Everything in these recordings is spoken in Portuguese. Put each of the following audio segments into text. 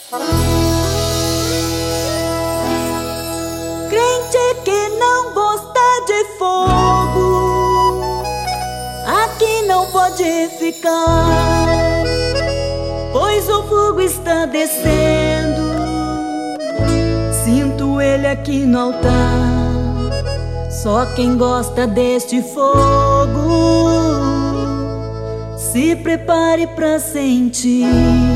Crente que não gosta de fogo, aqui não pode ficar, pois o fogo está descendo. Sinto ele aqui no altar. Só quem gosta deste fogo se prepare pra sentir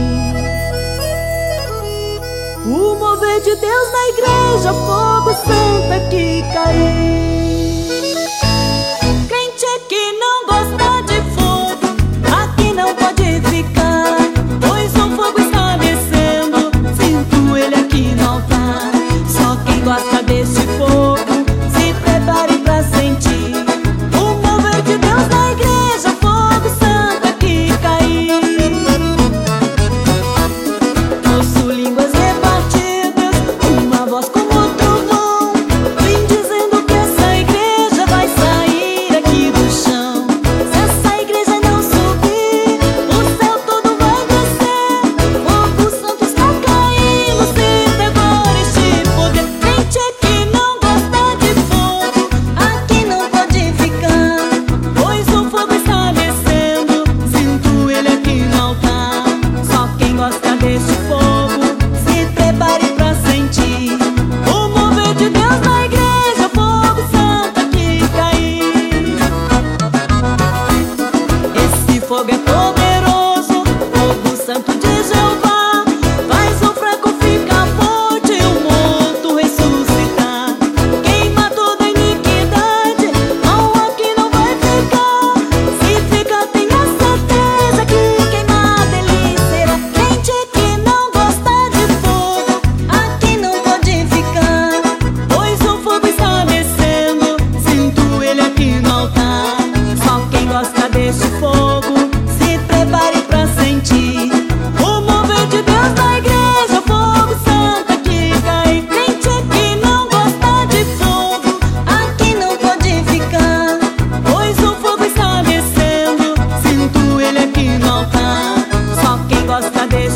o mover de Deus na igreja, fogo santo aqui cair. Crente que não gosta de fogo, aqui não pode ficar, pois o fogo está descendo. Sinto ele aqui no altar. Só quem gosta deste fogo se prepare pra sentir o mover de Deus na igreja, fogo santo aqui cair. Ouço línguas repartidas, uma voz como trovão, vem dizendo que essa igreja vai sair aqui do chão. Se essa igreja não subir, o céu todo vai descer, fogo santo está caindo, sinta agora este poder. Crente que não gosta de fogo, aqui não pode ficar, pois o fogo está descendo. Sinto ele aqui no altar. Só quem gosta deste fogo se prepare pra sentir o mover de Deus na igreja, fogo santo aqui cair. Esse fogo é poderoso, fogo santo de Jeová, faz o fraco ficar forte e o morto ressuscitar. Queima toda iniquidade, mal aqui não vai ficar. Se fica, tenha certeza que queimado ele será. Crente que não gosta de fogo, aqui não pode ficar, pois o fogo está descendo. Sinto ele aqui no altar. Só quem gosta deste fogo se prepare pra sentir o mover de Deus na igreja, fogo santo aqui cair. Crente que não gosta de fogo, aqui não pode ficar, pois o fogo está descendo. Sinto ele aqui no altar. Só quem gosta deste